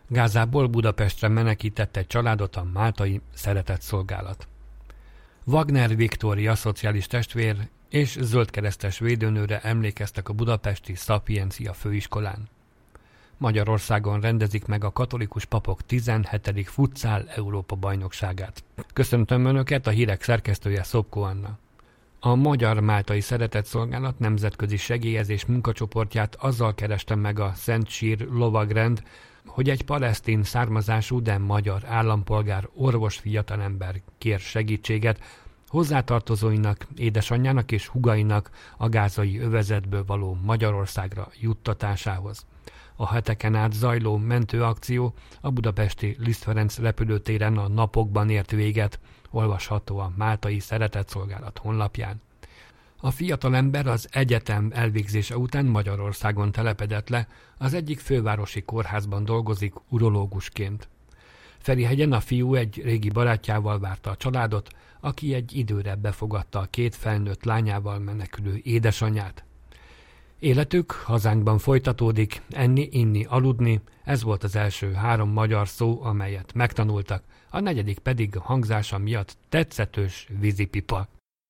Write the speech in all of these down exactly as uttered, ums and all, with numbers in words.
Gázából Budapestre menekített egy családot a máltai szeretetszolgálat. Wagner Viktória szociális testvér és zöldkeresztes védőnőre emlékeztek a budapesti Szapiencia főiskolán. Magyarországon rendezik meg a katolikus papok tizenhetedik futszál Európa-bajnokságát. Köszöntöm Önöket, a hírek szerkesztője Szopko Anna. A Magyar Máltai Szeretetszolgálat nemzetközi segélyezés munkacsoportját azzal kereste meg a Szent Sír lovagrend, hogy egy palesztin származású, de magyar állampolgár orvos fiatalember kér segítséget hozzátartozóinak, édesanyjának és hugainak a gázai övezetből való Magyarországra juttatásához. A heteken át zajló mentőakció a budapesti Liszt Ferenc repülőtéren a napokban ért véget, olvasható a Máltai Szeretetszolgálat honlapján. A fiatalember az egyetem elvégzése után Magyarországon telepedett le, az egyik fővárosi kórházban dolgozik urológusként. Ferihegyen a fiú egy régi barátjával várta a családot, aki egy időre befogadta a két felnőtt lányával menekülő édesanyját. Életük hazánkban folytatódik, enni, inni, aludni, ez volt az első három magyar szó, amelyet megtanultak, a negyedik pedig a hangzása miatt tetszetős vízipipa.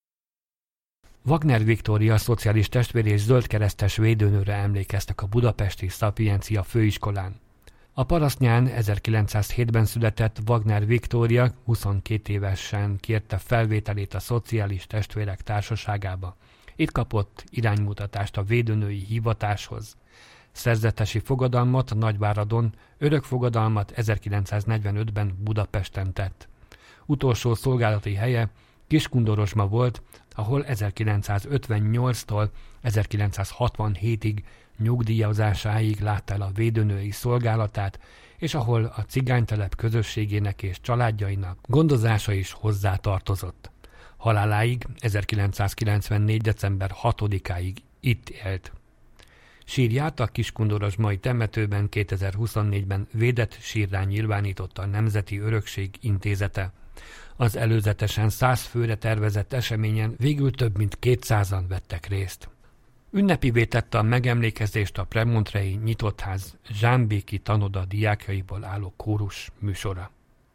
Wagner Viktória szociális testvér és zöldkeresztes védőnőre emlékeztek a budapesti Szapiencia főiskolán. A parasztnyán ezerkilencszázhétben született Wagner Viktória huszonkét évesen kérte felvételét a Szociális Testvérek Társaságába. Itt kapott iránymutatást a védőnői hivatáshoz. Szerzetesi fogadalmat Nagyváradon, örökfogadalmat ezerkilencszáznegyvenötben Budapesten tett. Utolsó szolgálati helye Kiskundorozsma volt, ahol ezerkilencszázötvennyolctól ezerkilencszázhatvanhétig nyugdíjazásáig látta el a védőnői szolgálatát, és ahol a cigánytelep közösségének és családjainak gondozása is hozzátartozott. Haláláig ezerkilencszázkilencvennégy. december hatodikáig itt élt. Sírját a Kiskundorozsmai temetőben kétezer-huszonnégyben védett sírrá nyilvánította a Nemzeti Örökség Intézete. Az előzetesen száz főre tervezett eseményen végül több mint kétszázan vettek részt. Ünnepivé tette a megemlékezést a Premontrei Nyitottház Zsámbéki tanoda diákjaiból álló kórus műsora.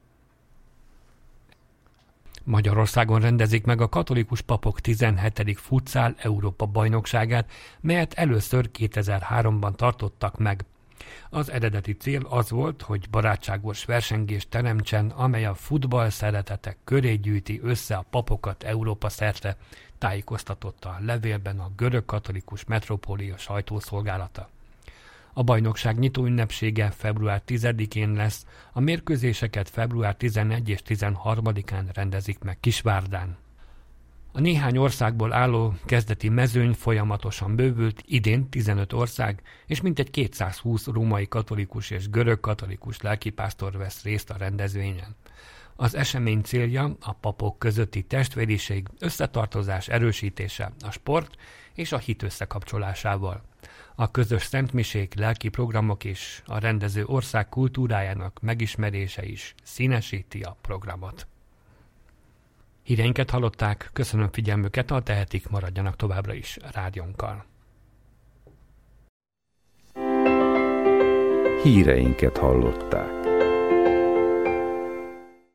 Magyarországon rendezik meg a katolikus papok tizenhetedik futszál Európa-bajnokságát, melyet először kétezer-háromban tartottak meg. Az eredeti cél az volt, hogy barátságos versengést teremtsen, amely a futball szeretetek köré gyűjti össze a papokat Európa szerte, tájékoztatott a levélben a görög katolikus metropólia sajtószolgálata. A bajnokság nyitó ünnepsége február tizedikén lesz, a mérkőzéseket február tizenegy és tizenharmadikán rendezik meg Kisvárdán. A néhány országból álló kezdeti mezőny folyamatosan bővült, idén tizenöt ország, és mintegy kétszázhúsz római katolikus és görög katolikus lelkipásztor vesz részt a rendezvényen. Az esemény célja a papok közötti testvériség, összetartozás erősítése a sport és a hit összekapcsolásával. A közös szentmisék, lelki programok és a rendező ország kultúrájának megismerése is színesíti a programot. Híreinket hallották, köszönöm figyelmüket, ha tehetik, maradjanak továbbra is rádiónkkal. Híreinket hallották.